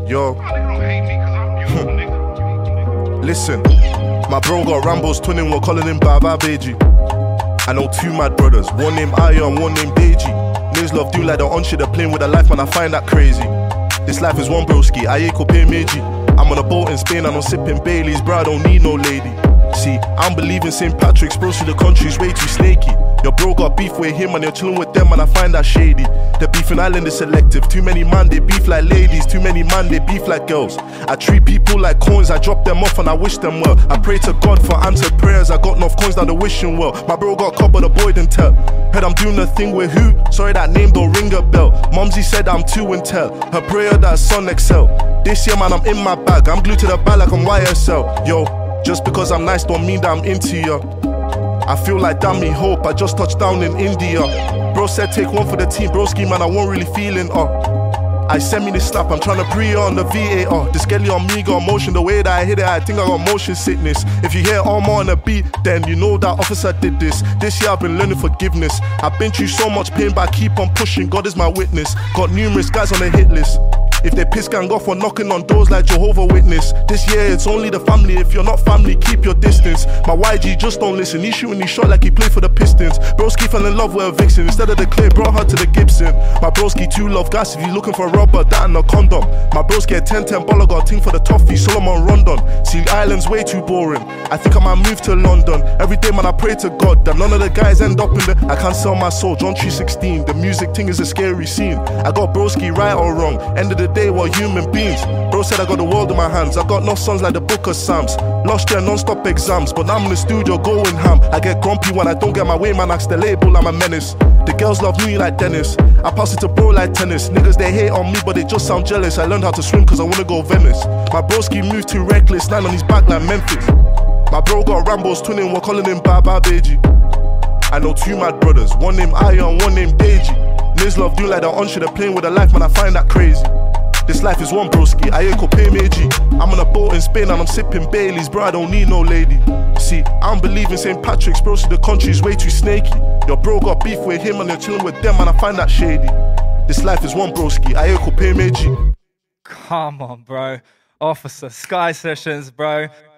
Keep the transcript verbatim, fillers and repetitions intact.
Yo. Listen, my bro got Rambo's twinning, we're calling him Baba Beji. I know two mad brothers, one named Aya and one named Deji. Niggas love do like the on shit, they're playing with their life, man, I find that crazy. This life is one broski, Aye Kope Meji. I'm on a boat in Spain and I'm sipping Baileys, bro, I don't need no lady. See, I'm believing Saint Patrick's, bro, see the country's way too snaky. Your bro got beef with him and you're chilling with them and I find that shady. The beef in Ireland is selective, too many man they beef like ladies, too many man they beef like girls. I treat people like coins, I drop them off and I wish them well. I pray to God for answered prayers, I got enough coins now they're wishing well. My bro got caught but the boy didn't tell. Heard I'm doing a thing with who? Sorry that name don't ring a bell. Mumsy said I'm too and tell, her prayer that son excel. This year man I'm in my bag, I'm glued to the bag like I'm Y S L. Yo, just because I'm nice don't mean that I'm into ya. I feel like damn me hope, I just touched down in India. Bro said take one for the team, broski man I wasn't really feeling uh. I send me this slap, I'm tryna pre on the V A R. This Skelly on me got motion, the way that I hit it I think I got motion sickness. If you hear Armor on the beat, then you know that officer did this. This year I've been learning forgiveness. I've been through so much pain but I keep on pushing, God is my witness. Got numerous guys on the hit list. If they piss gang off or knocking on doors like Jehovah Witness. This year it's only the family, if you're not family, keep your distance. My Y G just don't listen, he's shooting his shot like he played for the Pistons. Broski fell in love with a vixen, instead of the clay, brought her to the Gibson. My broski too love gas, if you looking for rubber, that and a condom. My broski a ten ten baller, got a ting for the toffee, Solomon Rondon. See, Ireland's way too boring, I think I might move to London. Every day man I pray to God, that none of the guys end up in the... I can't sell my soul, John three sixteen, the music thing is a scary scene. I got broski right or wrong, end of the day we're human beings. Bro said I got the world in my hands, I got no sons like the book of Psalms. Lost year non-stop exams, but now I'm in the studio going ham. I get grumpy when I don't get my way, man, ask the label, I'm a menace. The girls love me like Dennis, I pass it to bro like tennis. Niggas they hate on me but they just sound jealous. I learned how to swim cause I wanna go Venice. My broski moved too reckless, lying on his back like Memphis. My bro got Rambo's twinning, we're calling him Baba Beji. I know two mad brothers, one named Aya and one named Deji. Niggas love do like the on shit, they're playing with their life, man, I find that crazy. This life is one broski, Aye Kope Meji. I'm on a boat in Spain and I'm sipping Baileys, bro, I don't need no lady. See, I don't believe in Saint Patrick's, bro, see the country's way too snaky. Your bro got beef with him and you're chilling with them and I find that shady. This life is one broski, Aye Kope Meji. Come on, bro. Officer, Sky Sessions, bro.